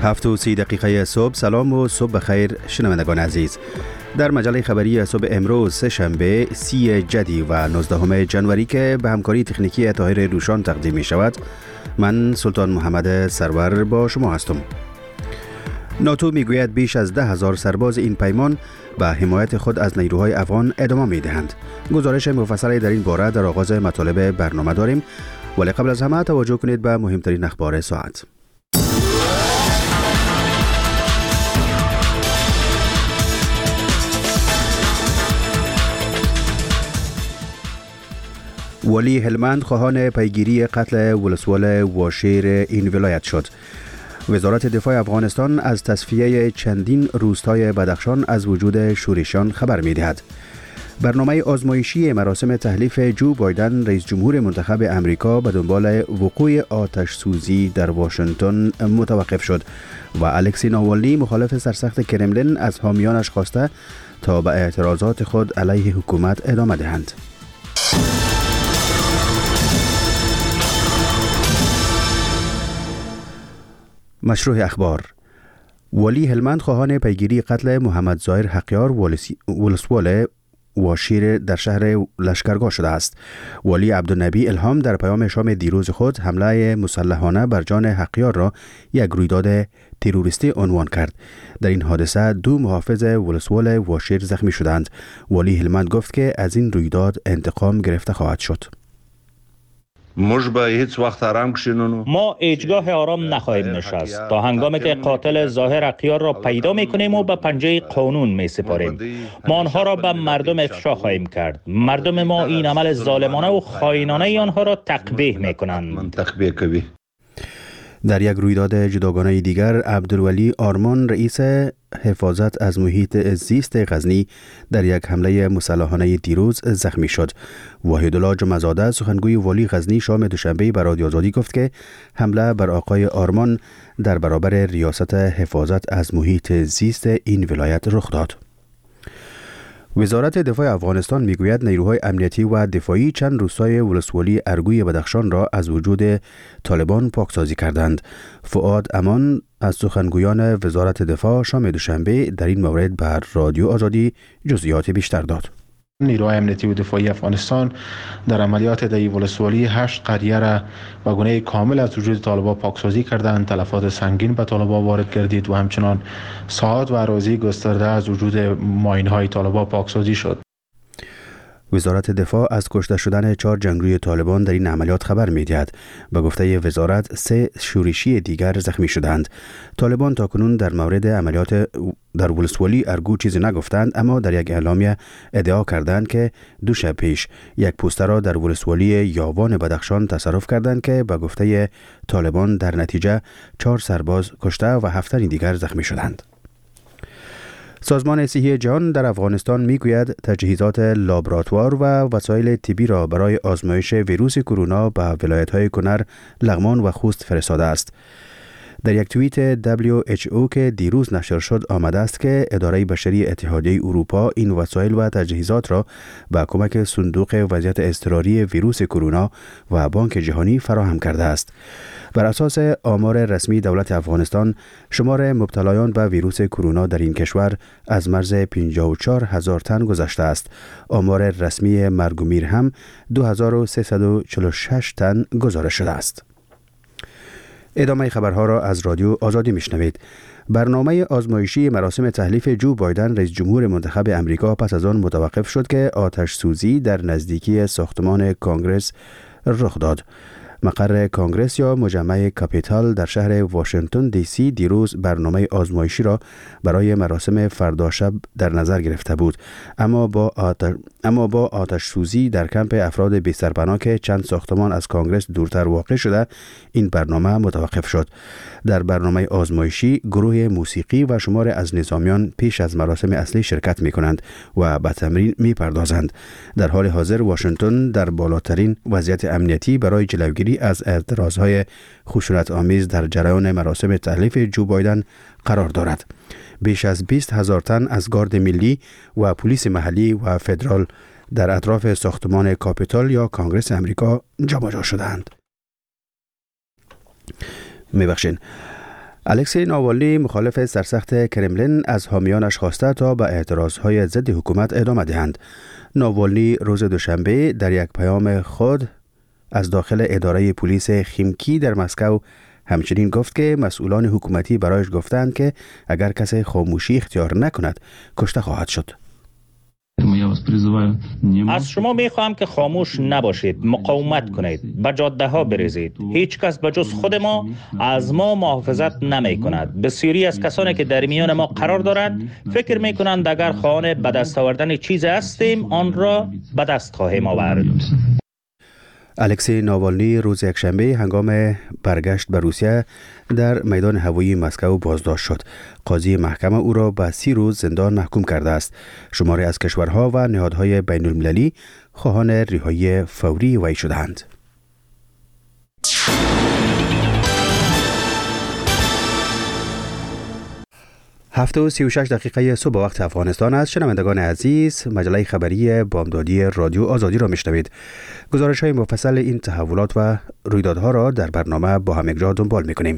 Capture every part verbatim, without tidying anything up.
هفت و سی دقیقه صبح. سلام و صبح بخیر شنوندگان عزیز. در مجله خبری صبح امروز سه شنبه سی جدی و نوزدهم جنوری که به همکاری تکنیکی طاهر روشان تقدیم می شود، من سلطان محمد سرور با شما هستم. ناتو می گوید بیش از ده هزار سرباز این پیمان به حمایت خود از نیروهای افغان ادامه می دهند. گزارش مفصلی در این باره در آغاز مطالب برنامه داریم، ولی قبل از همه توجه کنید به مهمترین اخبار ساعت. ولی هلمند خواهان پیگیری قتل ولسوال واشیر این ولایت شد. وزارت دفاع افغانستان از تصفیه چندین روستای بدخشان از وجود شورشیان خبر می دهد. برنامه آزمایشی مراسم تحلیف جو بایدن رئیس جمهور منتخب امریکا به دنبال وقوع آتش سوزی در واشنگتن متوقف شد و الکسی ناوالنی مخالف سرسخت کرملین از حامیانش خواسته تا به اعتراضات خود علیه حکومت ادامه دهند. مشروع اخبار. ولی هلمند خواهان پیگیری قتل محمد ظاهر حقیار ولسوال واشیر در شهر لشکرگاه شده است. ولی عبدالنبی الهام در پیام شام دیروز خود حمله مسلحانه بر جان حقیار را یک رویداد تروریستی عنوان کرد. در این حادثه دو محافظ ولسوال واشیر زخمی شدند. ولی هلمند گفت که از این رویداد انتقام گرفته خواهد شد. ما هیچگاه آرام نخواهیم نشست تا هنگامی که قاتل ظاهر حقیار را پیدا میکنیم و به پنجه قانون میسپاریم. ما آنها را به مردم افشا خواهیم کرد. مردم ما این عمل ظالمانه و خائنانه آنها را تقبیح میکنند. در یک رویداد جداگانه دیگر، عبدالولی آرمان رئیس حفاظت از محیط زیست غزنی در یک حمله مسلحانه دیروز زخمی شد. وحیدالله جمعزاده سخنگوی ولی غزنی شام دوشنبه به رادیو آزادی گفت که حمله بر آقای آرمان در برابر ریاست حفاظت از محیط زیست این ولایت رخ داد. وزارت دفاع افغانستان میگوید نیروهای امنیتی و دفاعی چند روستای ولسوالی ارگوی بدخشان را از وجود طالبان پاکسازی کردند. فؤاد امان از سخنگویان وزارت دفاع شام دوشنبه در این مورد بر رادیو آزادی جزئیات بیشتر داد. نیروهای امنیتی و دفاعی افغانستان در عملیات در ولسوالی هشت قریه را به گونه کامل از وجود طالبان پاکسازی کردند. تلفات سنگین به طالبان وارد گردید و همچنان ساحات و اراضی گسترده از وجود ماین‌های طالبان پاکسازی شد. وزارت دفاع از کشته شدن چهار جنگجوی طالبان در این عملیات خبر می‌دهد. به گفته وزارت سه شورشی دیگر زخمی شدند. طالبان تاکنون در مورد عملیات در ولسوالی ارگو چیزی نگفتند، اما در یک اعلامیه ادعا کردند که دو شب پیش یک پوستر را در ولسوالی یاوان بدخشان تصرف کردند که به گفته طالبان در نتیجه چهار سرباز کشته و هفت دیگر زخمی شدند. سازمان صحی جهان در افغانستان میگوید تجهیزات لابراتوار و وسایل طبی را برای آزمایش ویروس کرونا به ولایت‌های کنر، لغمان و خوست فرستاده است. در یک توییت دبلیو اچ او که دیروز نشر شد آمده است که اداره بشری اتحادیه اروپا این وسایل و تجهیزات را با کمک صندوق وضعیت اضطراری ویروس کرونا و بانک جهانی فراهم کرده است. بر اساس آمار رسمی دولت افغانستان، شمار مبتلایان به ویروس کرونا در این کشور از مرز پنجاه و چهار هزار تن گذشته است. آمار رسمی مرگ و میر هم دو هزار و سیصد و چهل و شش تن گزارش شده است. ادامه خبرها را از رادیو آزادی میشنوید. برنامه آزمایشی مراسم تحلیف جو بایدن رئیس جمهور منتخب امریکا پس از آن متوقف شد که آتش سوزی در نزدیکی ساختمان کانگرس رخ داد. مقر کانگرس یا مجمع کاپیتال در شهر واشنگتن دی سی دیروز برنامه آزمایشی را برای مراسم فردا شب در نظر گرفته بود، اما با آتش اما با آتش سوزی در کمپ افراد بی سرپناه که چند ساختمان از کانگرس دورتر واقع شده، این برنامه متوقف شد. در برنامه آزمایشی گروه موسیقی و شمار از نظامیان پیش از مراسم اصلی شرکت می کنند و به تمرین می پردازند. در حال حاضر واشنگتن در بالاترین وضعیت امنیتی برای جلوگیری از اعتراضهای خشونت آمیز در جریان مراسم تحلیف جو بایدن قرار دارد. بیش از بیست هزار تن از گارد ملی و پلیس محلی و فدرال در اطراف ساختمان کاپیتال یا کانگرس امریکا جمع جا شدند. میبخشین. الکسی ناوالنی مخالف سرسخت کرملین از حامیانش خواسته تا به اعتراضهای ضد حکومت ادامه دهند. ناوالنی روز دوشنبه در یک پیام خود از داخل اداره پلیس خیمکی در مسکو همچنین گفت که مسئولان حکومتی برایش گفتند که اگر کسی خاموشی اختیار نکند کشته خواهد شد. از شما میخواهم که خاموش نباشید، مقاومت کنید، به جاده ها بریزید. هیچ کس به جز خود ما از ما محافظت نمی کند. بسیاری از کسانی که در میان ما قرار دارند فکر می کنند اگر خواهان به دست آوردن چیزی هستیم آن را به دست خواهیم آورد. الکسی ناوالنی روز یکشنبه هنگام برگشت به روسیه در میدان هوایی مسکو بازداشت شد. قاضی محکمه او را به سی روز زندان محکوم کرده است. شماری از کشورها و نهادهای بین المللی خواهان رهایی فوری وی شدند. هفت و سی و شش دقیقه صبح وقت افغانستان است. شنوندگان عزیز، مجله خبری بامدادی رادیو آزادی را میشنوید. گزارش های مفصل این تحولات و رویدادها را در برنامه با هم یکجا دنبال میکنیم.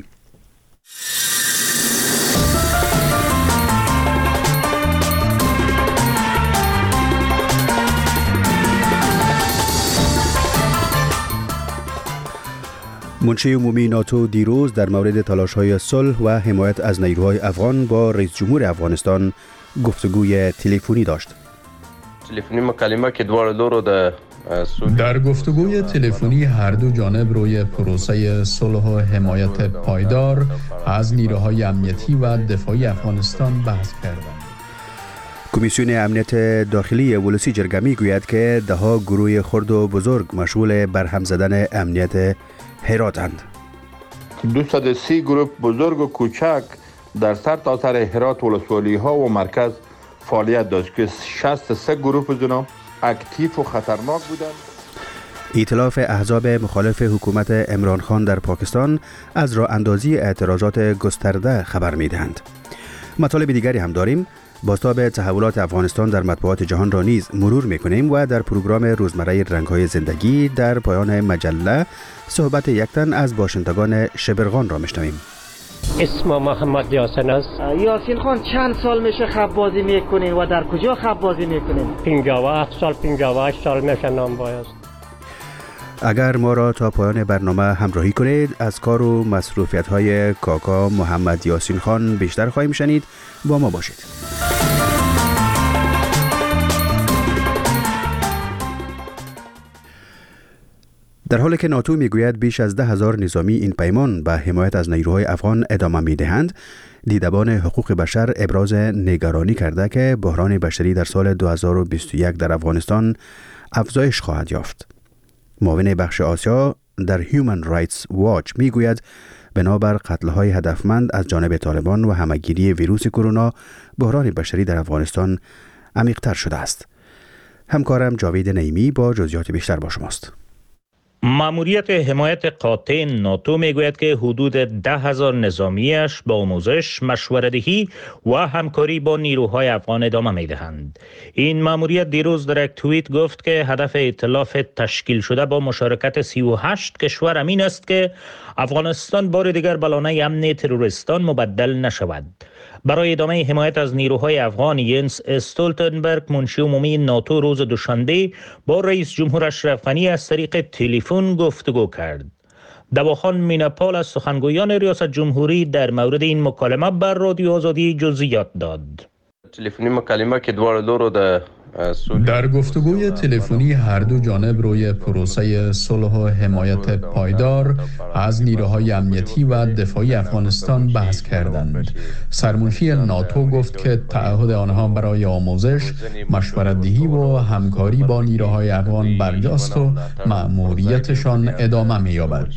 منشی عمومی ناتو دیروز در مورد تلاش‌های صلح و حمایت از نیروهای افغان با رئیس جمهور افغانستان گفتگوی تلفنی داشت. تلفنی مکالمه که دوار لورو در در گفتگوی تلفنی هر دو جانب روی پروسه صلح و حمایت پایدار از نیروهای امنیتی و دفاعی افغانستان بحث کردند. کمیسیون امنیت داخلی ولسی جرگه می‌گوید که ده‌ها گروه خرد و بزرگ مشغول برهم زدن امنیت هراتند. دویست و سی گروه بزرگ و کوچک در سر تا سر هرات ولسوالی ها و مرکز فعالیت داشت که شصت و سه گروه بزرگ اکتیو و خطرناک بودند. ائتلاف احزاب مخالف حکومت عمران خان در پاکستان از راه اندازی اعتراضات گسترده خبر می‌دهند. مطالب دیگری هم داریم. بازتاب تحولات افغانستان در مطبوعات جهان را نیز مرور می‌کنیم و در پروگرام روزمره رنگ‌های زندگی در پایان مجله صحبت یک تن از باشندگان شبرغان را می‌شنویم. اسم محمد یاسین است. یاسین خان چند سال میشه خب بازی میکنین و در کجا خب بازی میکنین؟ پنجاه و هفت سال پنجاه و هشت سال میشه نام باید. اگر ما را تا پایان برنامه همراهی کنید از کار و مصروفیت‌های کاکا محمد یاسین خان بیشتر خواهیم شنید. با ما باشید. در حالی که ناتو میگوید بیش از ده هزار نظامی این پیمان به حمایت از نیروهای افغان ادامه میدهند، دیدبان حقوق بشر ابراز نگرانی کرده که بحران بشری در سال دو هزار و بیست و یک در افغانستان افزایش خواهد یافت. معاون بخش آسیا در هیومن رایتس واچ میگوید بنابر قتل‌های هدفمند از جانب طالبان و همه‌گیری ویروس کرونا، بحران بشری در افغانستان عمیق‌تر شده است. همکارم جاوید نعیمی با جزئیات بیشتر با شماست. ماموریت حمایت قاطع ناتو میگوید که حدود ده هزار نظامیش با آموزش، مشوره‌دهی و همکاری با نیروهای افغان ادامه میدهند. این ماموریت دیروز در یک توییت گفت که هدف ائتلاف تشکیل شده با مشارکت سی و هشت کشور امین است که افغانستان بار دیگر به لانه امن تروریستان مبدل نشود. برای ادامه حمایت از نیروهای افغان، ینس استولتنبرگ منشی عمومی ناتو روز دوشنبه با رئیس جمهور اشرف غنی از طریق تلفن گفتگو کرد. دواخان میناپال از سخنگویان ریاست جمهوری در مورد این مکالمه بر رادیو آزادی جزئیات داد. تلفنی مکالمه که دوار لورو در در گفتگوی تلفنی هر دو جانب روی پروسه صلح و حمایت پایدار از نیروهای امنیتی و دفاعی افغانستان بحث کردند. سرمنشی ناتو گفت که تعهد آنها برای آموزش، مشورت‌دهی و همکاری با نیروهای افغان برجاست و مأموریتشان ادامه می‌یابد.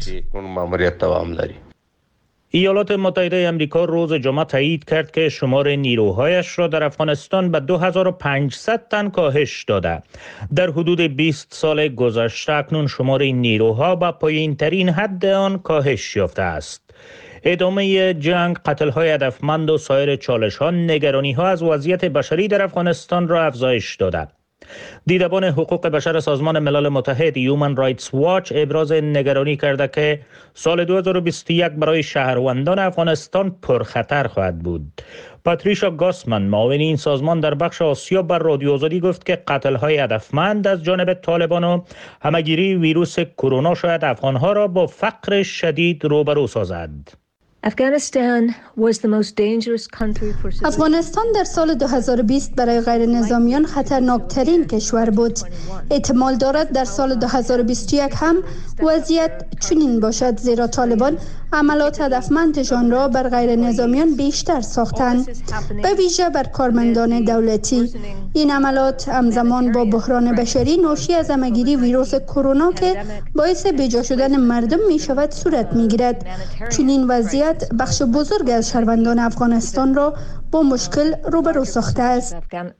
ایالات متحده آمریکا روز جمعه تایید کرد که شمار نیروهایش را در افغانستان به دو هزار و پانصد تن کاهش داده. در حدود بیست سال گذشته اکنون شمار این نیروها به پایین‌ترین حد آن کاهش یافته است. ادامه جنگ، قتل‌های هدفمند و سایر چالش‌ها نگرانی‌ها از وضعیت بشری در افغانستان را افزایش داده. دیدبان حقوق بشر سازمان ملل متحد هیومن رایتس واچ ابراز نگرانی کرده که سال دو هزار و بیست و یک برای شهروندان افغانستان پرخطر خواهد بود. پاتریشا گاسمن معاون این سازمان در بخش آسیا بر رادیو آزادی گفت که قتل‌های هدفمند از جانب طالبان و همه‌گیری ویروس کرونا شاید افغان‌ها را با فقر شدید روبرو سازد. افغانستان در سال دو هزار و بیست برای غیر نظامیان خطرناکترین کشور بود. احتمال دارد در سال دو هزار و بیست و یک هم وضعیت چنین باشد، زیرا طالبان عملات هدفمندشان را بر غیر نظامیان بیشتر ساختند، به ویژه بر کارمندان دولتی. این عملات همزمان با بحران بشری ناشی از همه‌گیری ویروس کرونا که باعث بیجا شدن مردم می شود صورت می گیرد. چنین وضعیت بخش بزرگ از شهروندان افغانستان را با مشکل روبرو ساخته است.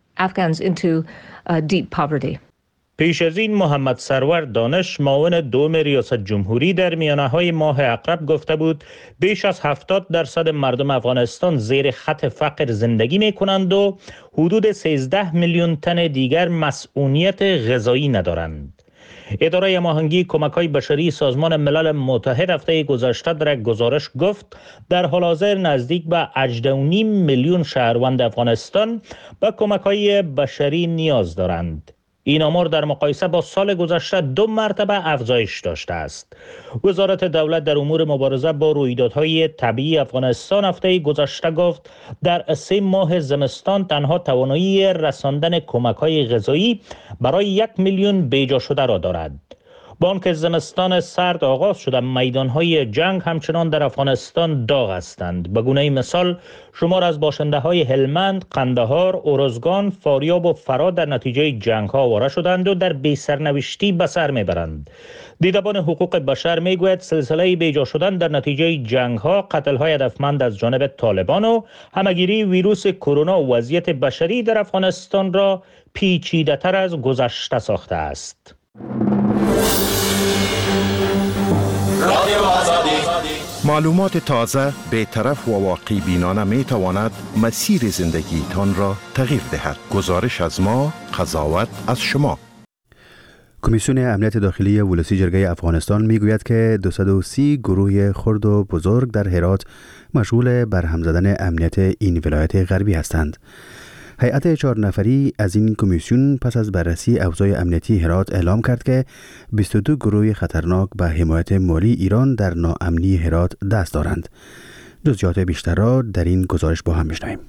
پیش از این محمد سرور دانش معاون دوم ریاست جمهوری در میانه‌های ماه اقرب گفته بود بیش از هفتاد درصد مردم افغانستان زیر خط فقر زندگی می کنند و حدود سیزده میلیون تن دیگر مسئولیت غذایی ندارند. اداره هماهنگی کمک‌های بشری سازمان ملل متحد هفته گذشته در یک گزارش گفت در حال حاضر نزدیک به هجده و نیم میلیون شهروند افغانستان به کمک‌های بشری نیاز دارند. این آمار در مقایسه با سال گذشته دو مرتبه افزایش داشته است. وزارت دولت در امور مبارزه با رویدادهای طبیعی افغانستان هفته گذشته گفت در سه ماه زمستان تنها توانایی رساندن کمک‌های غذایی برای یک میلیون بیجا شده را دارد. با آنکه زمستان سرد آغاز شده، میدانهای جنگ همچنان در افغانستان داغ هستند. به گونه مثال شمار از باشنده های هلمند، قندهار، ارزگان، فاریاب و فرا در نتیجه جنگ ها آواره شدند و در بی سرنوشتی به سر میبرند. دیدبان حقوق بشر میگوید سلسله بیجا شدن در نتیجه جنگ ها، قتل های هدفمند از جانب طالبان و همه‌گیری ویروس کرونا و وضعیت بشری در افغانستان را پیچیده تر از گذشته ساخته است. معلومات تازه، بی‌طرف و واقعی بینانه می تواند مسیر زندگی تان را تغییر دهد. گزارش از ما، قضاوت از شما. کمیسیون امنیت داخلی ولسی جرگه افغانستان میگوید که دویست و سی گروه خرد و بزرگ در هرات مشغول برهم زدن امنیت این ولایت غربی هستند. هیئت چهار نفری از این کمیسیون پس از بررسی اوضاع امنیتی هرات اعلام کرد که بیست و دو گروه خطرناک به حمایت مالی ایران در ناامنی هرات دست دارند. جزئیات بیشتر را در این گزارش با هم می‌شنویم.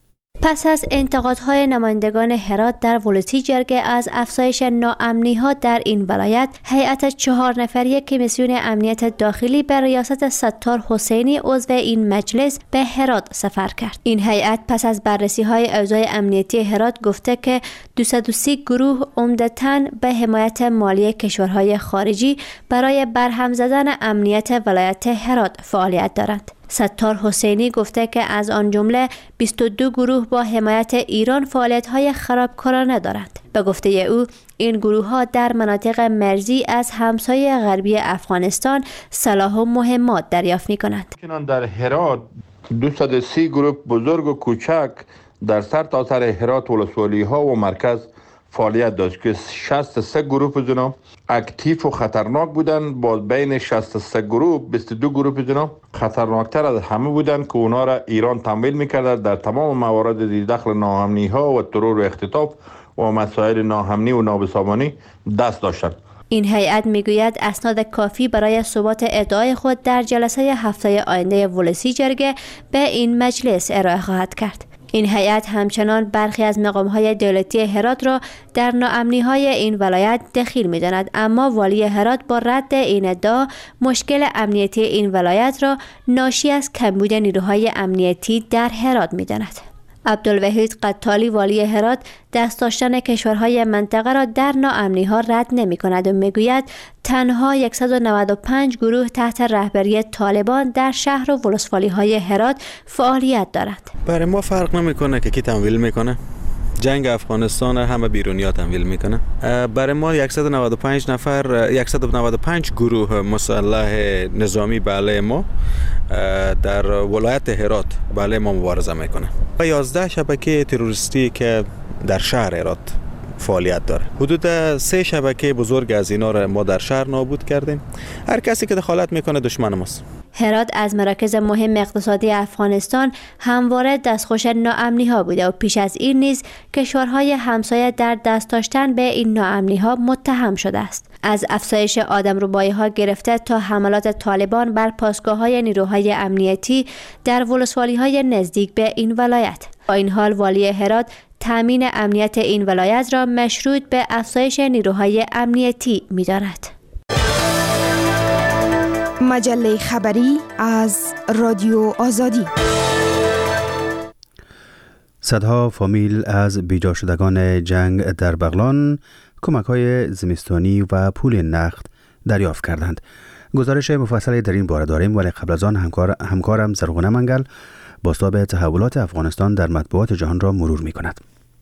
پس از انتقادهای نمایندگان هرات در ولسی جرگه از افزایش ناامنی‌ها در این ولایت، هیئت چهار نفری کمیسیون امنیت داخلی به ریاست ستار حسینی عضو این مجلس به هرات سفر کرد. این هیئت پس از بررسی‌های اوضاع امنیتی هرات گفته که دویست و سی گروه عمدتاً به حمایت مالی کشورهای خارجی برای برهم زدن امنیت ولایت هرات فعالیت دارند. ستار حسینی گفته که از آن جمله بیست و دو گروه با حمایت ایران فعالیت‌های خرابکارانه دارند. به گفته او این گروه‌ها در مناطق مرزی از همسایه غربی افغانستان سلاح و مهمات دریافت می‌کنند. در هرات دویست و سی گروه بزرگ و کوچک در سرتاسر هرات ولسوالی‌ها و مرکز فعالیت داشت که شصت و سه گروه از اینا اکتیو و خطرناک بودن. با بین شصت و سه گروه بیست و دو گروه از اینا خطرناکتر از همه بودن که اونا را ایران تمویل میکرد در تمام موارد دخل ناامنی ها و ترور و اختطاف و مسائل ناامنی و نابسامانی دست داشتند. این هیئت میگوید اسناد کافی برای ثبات ادعای خود در جلسه هفته آینده ولسی جرگه به این مجلس ارائه خواهد کرد. این هیئت همچنان برخی از مقام‌های دولتی هرات را در ناامنی‌های این ولایت دخیل می‌داند، اما والی هرات با رد این ادعا مشکل امنیتی این ولایت را ناشی از کمبود نیروهای امنیتی در هرات می‌داند. عبدالوحید قطالی والی هرات دست داشتن کشورهای منطقه را در ناامنی‌ها رد نمی‌کند و می‌گوید تنها صد و نود و پنج گروه تحت رهبری طالبان در شهر و ولسوالی‌های هرات فعالیت دارند. برای ما فرق نمی‌کنه که کی تمویل می‌کنه. جنگ افغانستان همه بیرونی‌ها تمویل میکنه. برای ما صد و نود و پنج نفر صد و نود و پنج گروه مسلح نظامی بله ما در ولایت هرات بله ما مبارزه میکنه. یازده شبکه تروریستی که در شهر هرات فعالیت داره. حدود سه شبکه بزرگ از اینا را ما در شهر نابود کردیم. هر کسی که دخالت میکنه دشمن ماست. هرات از مراکز مهم اقتصادی افغانستان همواره دستخوش ناامنی ها بوده و پیش از این نیز کشورهای همسایه در دست داشتن به این ناامنی ها متهم شده است. از افزایش آدمربایی ها گرفته تا حملات طالبان بر پاسگاه های نیروهای امنیتی در ولسوالی های نزدیک به این ولایت. با این حال والی هرات تامین امنیت این ولایت را مشروط به افزایش نیروهای امنیتی می‌داند. مجله خبری از رادیو آزادی. صدها فامیل از بیجا شدگان جنگ در بغلان کمک‌های زمستانی و پول نقد دریافت کردند. گزارش مفصلی در این باره داریم، ولی قبل از آن همکار همکارم زرغونه منگل بازتاب تحولات افغانستان در مطبوعات جهان را مرور می‌کند.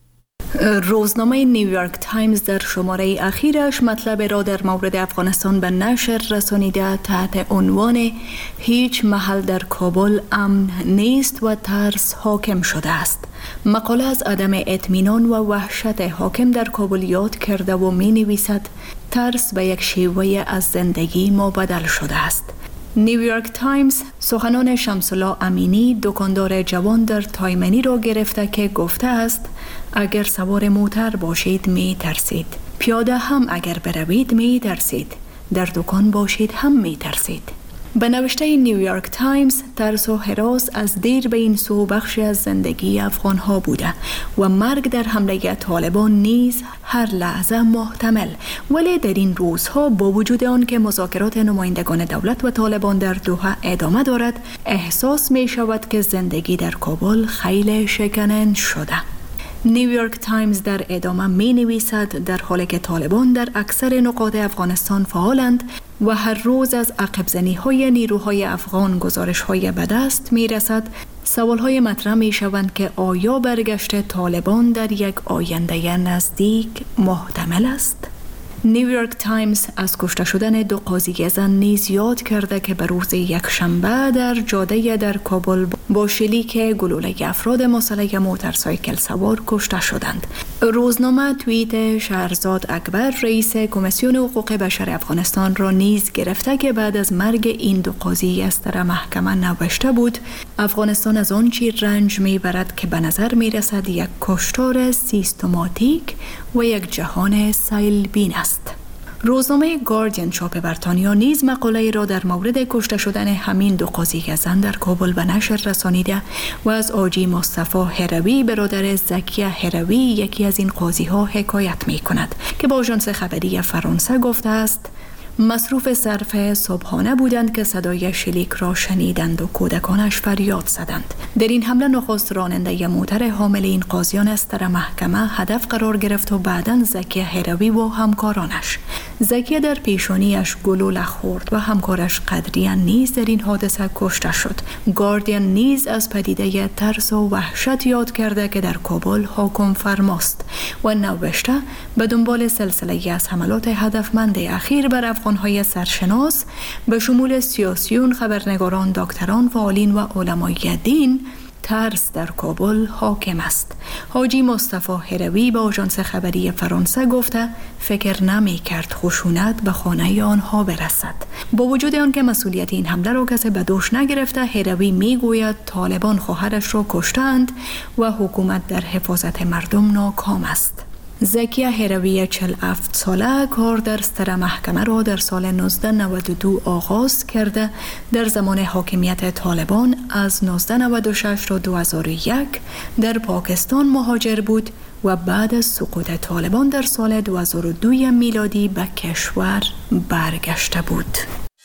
روزنامه نیویورک تایمز در شماره اخیرش مطلب را در مورد افغانستان به نشر رسانیده تحت عنوان هیچ محل در کابل امن نیست و ترس حاکم شده است. مقاله از عدم اطمینان و وحشت حاکم در کابل یاد کرده و می نویسد ترس به یک شیوه از زندگی مبدل شده است. نیویورک تایمز سخنان شمس‌الله امینی دکاندار جوان در تایمنی را گرفته که گفته است اگر سوار موتر باشید می ترسید، پیاده هم اگر بروید می ترسید، در دکان باشید هم می ترسید. به نوشته نیویورک تایمز ترس و هراس از دیر به این سو بخشی از زندگی افغان ها بوده و مرگ در حمله طالبان نیز هر لحظه محتمل. ولی در این روزها با وجود آن که مذاکرات نمایندگان دولت و طالبان در دوحه ادامه دارد، احساس می شود که زندگی در کابل خیلی شکنن شده. نیویورک تایمز در ادامه می نویسد در حالی که طالبان در اکثر نقاط افغانستان فعالند و هر روز از عقب زنی های نیروهای افغان گزارش های به دست می رسد، سوال های مطرح می شوند که آیا برگشت طالبان در یک آینده نزدیک محتمل است؟ نیویورک تایمز از کشته شدن دو قاضی زن نیز یاد کرده که به روز یکشنبه در جاده در کابل با شلیک گلوله افراد مسلح موتورسایکل سوار کشته شدند. روزنامه توییت شهرزاد اکبر رئیس کمیسیون حقوق بشر افغانستان را نیز گرفته که بعد از مرگ این دو قاضی از طرف محکمه نوشته بود افغانستان از آن چیز رنج میبرد که به نظر میرسد یک کشتار سیستماتیک و یک جهان سیلبین است. روزنامه گاردین چاپ بریتانیا نیز مقاله را در مورد کشته شدن همین دو قاضی زن در کابل به نشر رسانیده و از آجی مصطفی هروی برادر زکیه هروی یکی از این قاضی ها حکایت می کند که با آژانس خبری فرانسه گفته است مصروف صرف صبحانه بودند که صدای شلیک را شنیدند و کودکانش فریاد زدند. در این حمله نخست راننده موتر حامل این قاضیان از طرف محکمه هدف قرار گرفت و بعداً زکیه هروی و همکارانش. زکیه در پیشانیش گلوله خورد و همکارش قدریان نیز در این حادثه کشته شد. گاردین نیز از پدیده ترس و وحشت یاد کرده که در کابل حاکم فرماست و نوشته به دنبال سلسله از حملات هدفمند اخیر بر افغان‌های سرشناس به شمول سیاسیون، خبرنگاران، دکتران، فعالین و علمای دین، ترس در کابل حاکم است. حاجی مصطفی هروی به آژانس خبری فرانسه گفته فکر نمی کرد خشونت به خانه آنها برسد. با وجود آنکه مسئولیت این حمله را کسی به دوش نگرفته، هروی می گوید طالبان خواهرش را کشتند و حکومت در حفاظت مردم ناکام است. زکیه هروی چهل و هفت ساله کار در ستر محکمه را در سال نوزده نود و دو آغاز کرده. در زمان حاکمیت طالبان از نوزده نود و شش تا دو هزار و یک در پاکستان مهاجر بود و بعد از سقوط طالبان در سال دو هزار و دو میلادی به کشور برگشته بود.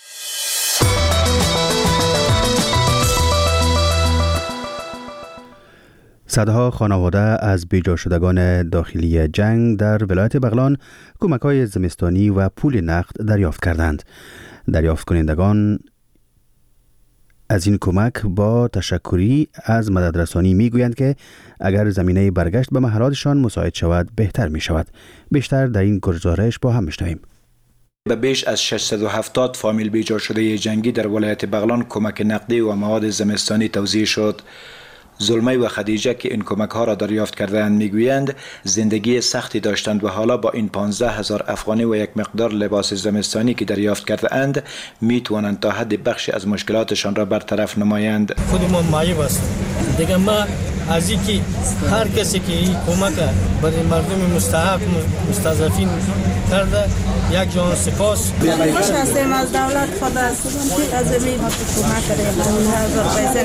صدها خانواده از بیجا شدگان داخلی جنگ در ولایت بغلان کمک‌های زمستانی و پول نقد دریافت کردند. دریافت کنندگان از این کمک با تشکری از مددرسانی میگویند که اگر زمینه برگشت به محلاتشان مساعد شود بهتر می شود. بیشتر در این گزارش با هم میشنویم. به بیش از ششصد و هفتاد فامیل بیجا شده جنگی در ولایت بغلان کمک نقدی و مواد زمستانی توزیع شد. زلمه و خدیجه که این کمک ها را دریافت کردند میگویند زندگی سختی داشتند و حالا با این پانزده هزار افغانی و یک مقدار لباس زمستانی که دریافت کرده اند می توانند تا حد بخشی از مشکلاتشان را برطرف نمایند. خود ما معیوب است دیگه. ما از اینکه هر کسی که این کمک برای مردم مستحق مستضعفین کرده یک جان سپاس. خوش هستیم از دولت خدا که از این کمک کرده. هزار پیسه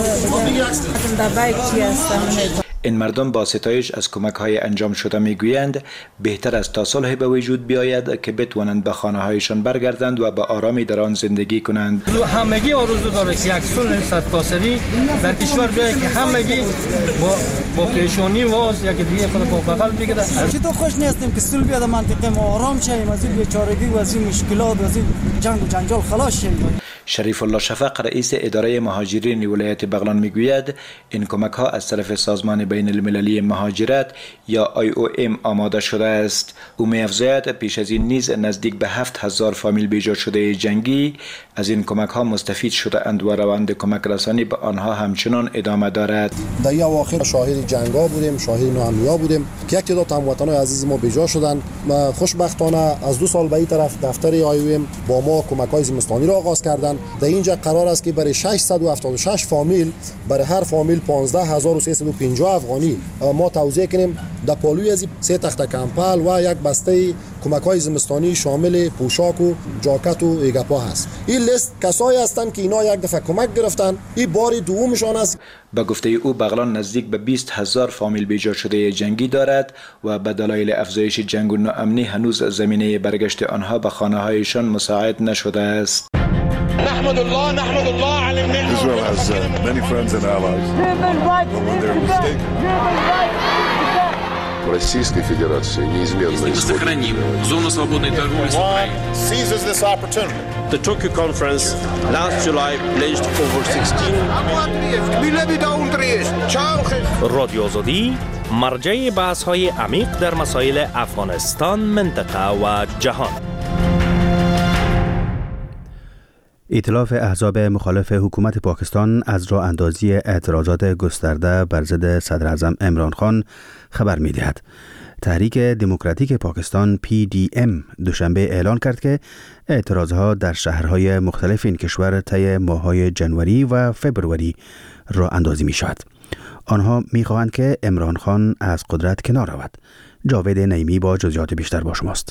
نه در بایک چی هستم. این مردم با ستایش از کمک های انجام شده میگویند بهتر است تا صلح به وجود بیاید که بتوانند به خانه هایشان برگردند و به آرامی در آن زندگی کنند. همگی آرزو داره که یک صلح صدتاسری در کشور بیاید که همگی با با پیشانی واز یک دیگه خود با بغل بگیره. چطور خوش نیستیم که صلح بیاد منطقه ما آرام شیم، از این بیچارگی و از این مشکلات و از این جنگ و جنجال خلاص شیم. شریف الله شفق رئیس اداره مهاجرین ولایت بغلان میگوید این کمک ها از طرف سازمان بین المللی مهاجرت یا آی او ام آماده شده است. او می‌افزاید پیش از این نیز نزدیک به هفت هزار فامیل بیجا شده جنگی از این کمک ها مستفید شده اند و روند کمک رسانی به آنها همچنان ادامه دارد. در این اواخر شاهد جنگا بودیم، شاهد ناامنیا بودیم که یک تعداد هموطنان عزیز ما بیجا شدند. خوشبختانه از دو سال به این طرف دفتر آی او ام با ما کمک های زمستانی را آغاز کردند. در اینجا قرار است که برای ششصد و هفتاد و شش فامیل برای هر فامیل پانزده هزار و سیصد و پنجاه افغانی ما توزیع کنیم. در پالوی از سه تخت کمپل و یک بسته کمک های زمستانی شامل پوشاک و جاکت و ایگپا هست. این لیست کسایی هستند که اینا یک دفعه کمک گرفتن، این بار دومشان است. به گفته او بغلان نزدیک به بیست هزار فامیل بیجا شده جنگی دارد و به دلایل افزایش جنگ و ناامنی هنوز زمینه برگشت آنها به خانه هایشان مساعد نشده است. نحمد الله نحمد الله على النعمة. Israel has uh, many friends and allies. But when they're mistaken. Российской Федерации неизменно сохраним зону свободной торговли с Украиной. Seizes this opportunity. The Tokyo conference last July pledged over sixteen. رادیو آزادی مرجع بحث‌های عمیق در مسائل افغانستان، منطقه و جهان. ائتلاف احزاب مخالف حکومت پاکستان از راه اندازی اعتراضات گسترده بر ضد صدر اعظم عمران خان خبر می دهد. تحریک دموکراتیک پاکستان پی دی ام دوشنبه اعلان کرد که اعتراضها در شهرهای مختلف این کشور طی ماه‌های جنوری و فبروری راه اندازی می شود. آنها می خواهند که عمران خان از قدرت کنار رود. جاوید نعیمی با جزئیات بیشتر با شماست.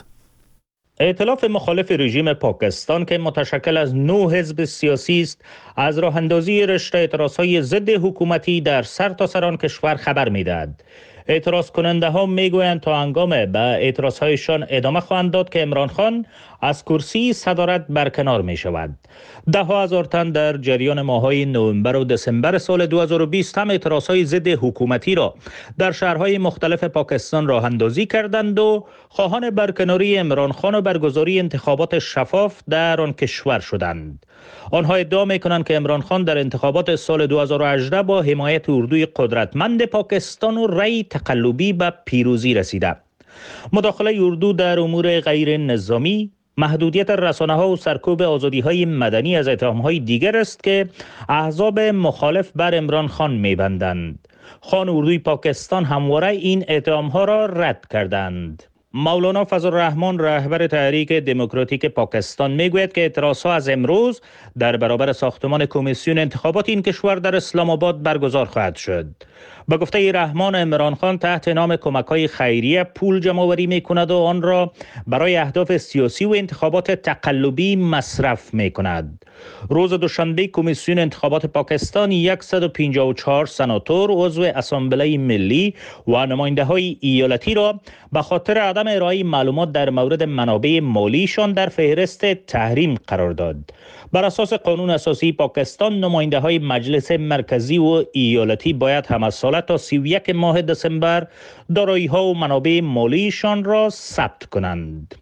ائتلاف مخالف رژیم پاکستان که متشکل از نه حزب سیاسی است، از راه اندازی رشته اعتراضهای ضد حکومتی در سرتاسر آن کشور خبر می‌دهد. اعتراض کننده ها میگویند تا هنگام به اعتراضهایشان ادامه خواهند داد که عمران خان از کرسی صدارت برکنار می شود. ده ها هزار تن در جریان ماه‌های نوامبر و دسامبر سال دو هزار و بیست هم اعتراضهای ضد حکومتی را در شهرهای مختلف پاکستان راه اندازی کردند و خواهان برکناری عمران خان و برگزاری انتخابات شفاف در آن کشور شدند. آنها ادعا می‌کنند که عمران خان در انتخابات سال دو هزار و هجده با حمایت اردوی قدرتمند پاکستان و رأی تقلبی به پیروزی رسیده. مداخله اردو در امور غیر نظامی، محدودیت رسانه‌ها و سرکوب آزادی‌های مدنی از اتهام‌های دیگر است که احزاب مخالف بر عمران خان می‌بندند. خان اردوی پاکستان همواره این اتهام‌ها را رد کردند. مولانا فضل الرحمن رهبر تحریک دموکراتیک پاکستان میگوید که اعتراضها از امروز در برابر ساختمان کمیسیون انتخابات این کشور در اسلام آباد برگزار خواهد شد. به گفته رحمان، عمران خان تحت نام کمک‌های خیریه پول جمع‌آوری می‌کند و آن را برای اهداف سیاسی و انتخابات تقلبی مصرف می‌کند. روز دوشنبه کمیسیون انتخابات پاکستان صد و پنجاه و چهار سناتور عضو اسامبله ملی و نماینده‌های ایالتی را به خاطر عدم ارائه معلومات در مورد منابع مالیشان در فهرست تحریم قرار داد. بر اساس قانون اساسی پاکستان، نماینده‌های مجلس مرکزی و ایالتی باید هم از سال تا سی و یک ماه دسامبر دارایی‌ها و منابع مالیشان را ثبت کنند.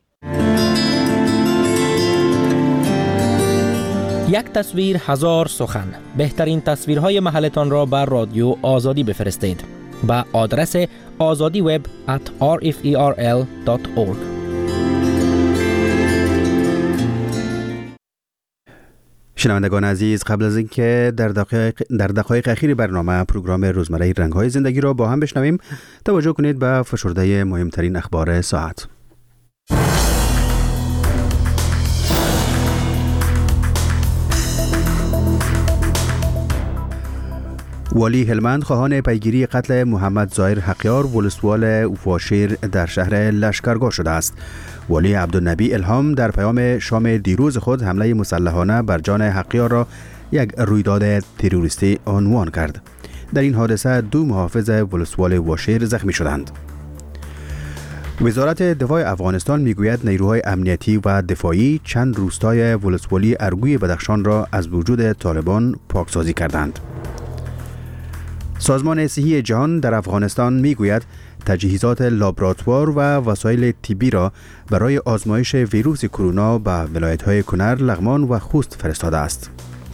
یک تصویر هزار سخن. بهترین تصویرهای محلتان را بر رادیو آزادی بفرستید با آدرس آزادی وب ات آر اف ای آر ال دات اورگ. شنوندگان عزیز، قبل از اینکه در دقایق در دقایق اخیر برنامه پروگرام روزمره رنگ‌های زندگی را با هم بشنویم، توجه کنید به فشرده مهمترین اخبار ساعت. والی هلمند خواهان پیگیری قتل محمد ظاهر حقیار ولسوال واشیر در شهر لشکرگاه شده است. والی عبدالنبی الهام در پیام شام دیروز خود حمله مسلحانه بر جان حقیار را یک رویداد تروریستی عنوان کرد. در این حادثه دو محافظ ولسوال واشیر زخمی شدند. وزارت دفاع افغانستان میگوید نیروهای امنیتی و دفاعی چند روستای ولسوالی ارگوی بدخشان را از وجود طالبان پاکسازی کردند. سازمان صحی جهان در افغانستان میگوید تجهیزات لابراتوار و وسایل طبی را برای آزمایش ویروس کرونا به ولایت‌های کنر، لغمان و خوست فرستاده است.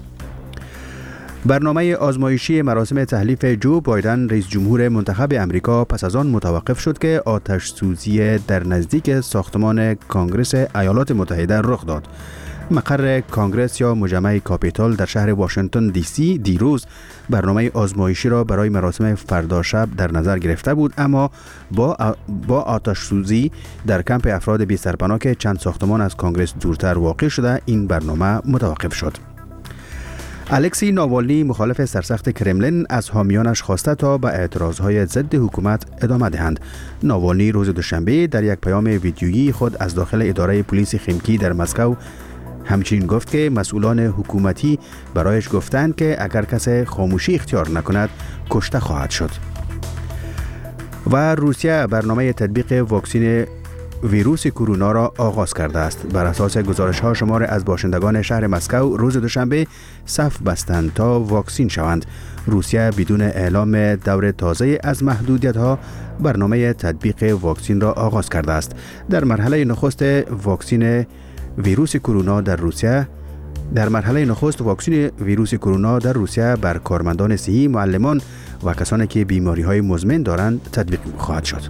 برنامه آزمایشی مراسم تحلیف جو بایدن رئیس جمهور منتخب امریکا پس از آن متوقف شد که آتش سوزی در نزدیک ساختمان کانگرس ایالات متحده رخ داد. مقر کانگرس یا مجمع کاپیتال در شهر واشنگتن دی سی دیروز برنامه آزمایشی را برای مراسم فردا شب در نظر گرفته بود، اما با با آتش سوزی در کمپ افراد بی سرپناه که چند ساختمان از کانگرس دورتر واقع شده این برنامه متوقف شد. الکسی ناوالنی مخالف سرسخت کرملین از حامیانش خواسته تا به اعتراضهای ضد حکومت ادامه دهند. ناوالنی روز دوشنبه در یک پیام ویدیویی خود از داخل اداره پلیس خیمکی در مسکو همچنین گفت که مسئولان حکومتی برایش گفتند که اگر کسی خاموشی اختیار نکند کشته خواهد شد. و روسیه برنامه تطبیق واکسن ویروس کرونا را آغاز کرده است. بر اساس گزارش ها شمار از باشندگان شهر مسکو روز دوشنبه صف بستند تا واکسین شوند. روسیه بدون اعلام دور تازه از محدودیت ها برنامه تطبیق واکسن را آغاز کرده است. در مرحله نخست واکسن ویروس کرونا در روسیه در مرحله نخست واکسن ویروس کرونا در روسیه بر کارمندان صحی، معلمان و کسانی که بیماری‌های مزمن دارند تطبیق خواهد شد.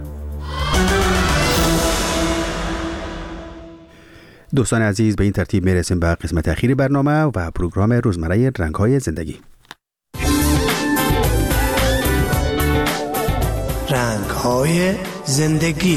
دوستان عزیز، به این ترتیب میرسیم به قسمت اخیر برنامه و پروگرام روزمره رنگ‌های زندگی. رنگ‌های زندگی.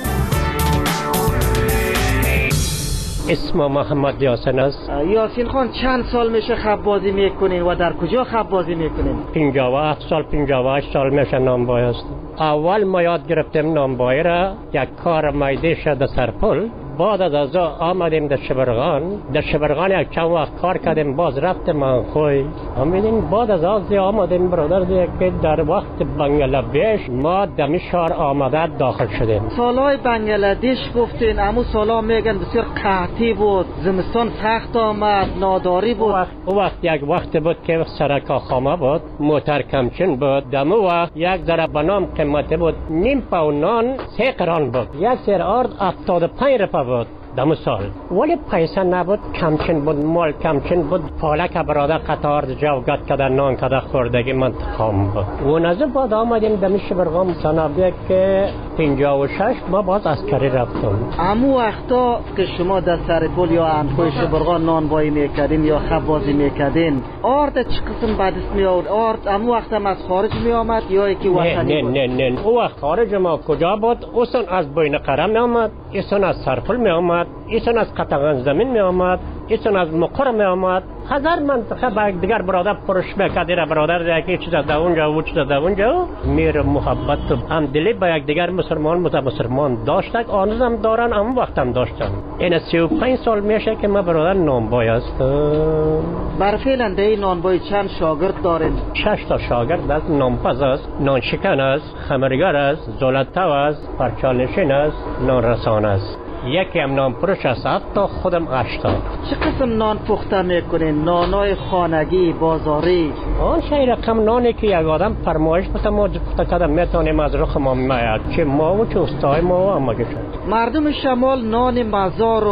اسم محمد یاسین است. یاسین خان چند سال میشه خب بازی میکنین و در کجا خب بازی میکنین؟ پنجاه و هفت سال پنجاه و هشت سال میشه نانبای است. اول ما یاد گرفتیم نانبای را، یک کار میده شد سرپل. بعد از از آمدیم در شبرغان در شبرغان یک چند وقت کار کردیم، باز رفتیم منخوی. همین بعد از از آمدیم برادر دیگه که در وقت بنگلادش ما دمی شهر آمده داخل شدیم. سالهای بنگلادش گفتین، امو سالا میگن بسیار قحطی بود، زمستان سخت آمد، ناداری بود. او وقت یک وقت بود که سرکا خامه بود، موتر کمچین بود. دمو وقت یک ذره بنام قیمتی بود، نیم پاون نان سه قران بود. یک سر آرد هفتاد و پنج روپیه بود دم سال، ولی پیسه نبود، کمچین بود، مال کمچین بود. پالک برادر قطار جوگت کده نان کده خوردگی منتقام بود. و نزد بعد آمدیم دمی شبرغان سنابیه که پنجاه و شش ما باز اسکری رفتم. امو وقتا که شما در سر پل یا انخوی شبرغان نان بایی میکردین یا خب بازی میکردین، آرد چه قسم بدست می آورد؟ آرد امو وقتا از خارج می آمد یا یکی وطنی بود؟ نه نه نه او وقت خارج ما کجا بود؟ اوسن از بین قرم می آمد، ایسن از سرپل می آمد، ایسن از قطعان زمین می آمد، ایسن از مقر می آمد. هزار منطقه با دیگر برادر پرش میکردی را برادر دیگه چیز از اونجا و چیز از اونجا. میر محبت و همدلی با یک دیگر مسلمان مسلمان داشتن، آنوز هم دارن، هم وقت هم داشتن. این سی و پنج سال میشه که ما برادر نانبای هستم. بر فعلا دی نانبای چند شاگرد دارین؟ شش تا شاگرد است. نانپز است، نانشکن است، خمرگر است، زولتو است، پرچالشین است، نانرسان است. یکی هم نان پروش است، حتی خودم اشتا. چه قسم نان پخته میکنین؟ نانای خانگی، بازاری؟ آن شای رقم نانی که یک آدم فرمایش بسته ما پخته کردم میتونیم از رخ ما میاد، چه ما و چه استای ما و همه گشت. مردم شمال نان مزار و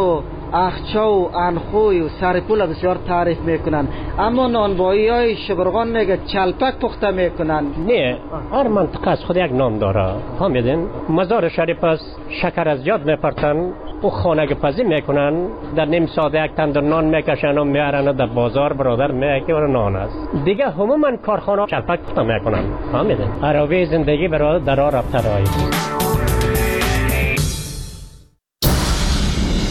اخچا و انخوی و سرپول بسیار تعریف میکنن، اما نانوایی های شبرغان میگه چلپک پخته میکنن. نه، هر منطقه از خود یک نام داره. فهمیدین؟ مزار شریف است، شکر از یاد میپرتن، او خانه پزی میکنن، در نیم ساعت یک تندر نان میکشن و میارن در بازار برادر میگه و نان است. دیگه همون کارخانه چلپک پخته میکنن. فهمیدین؟ عراوی زندگی برای در راه رفته راه.